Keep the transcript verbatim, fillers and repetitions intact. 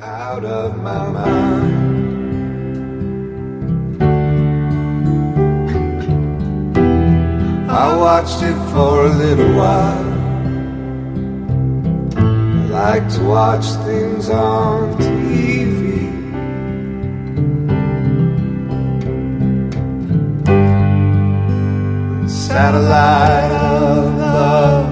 out of my mind. I watched it for a little while. I like to watch things on T V. Satellite of love.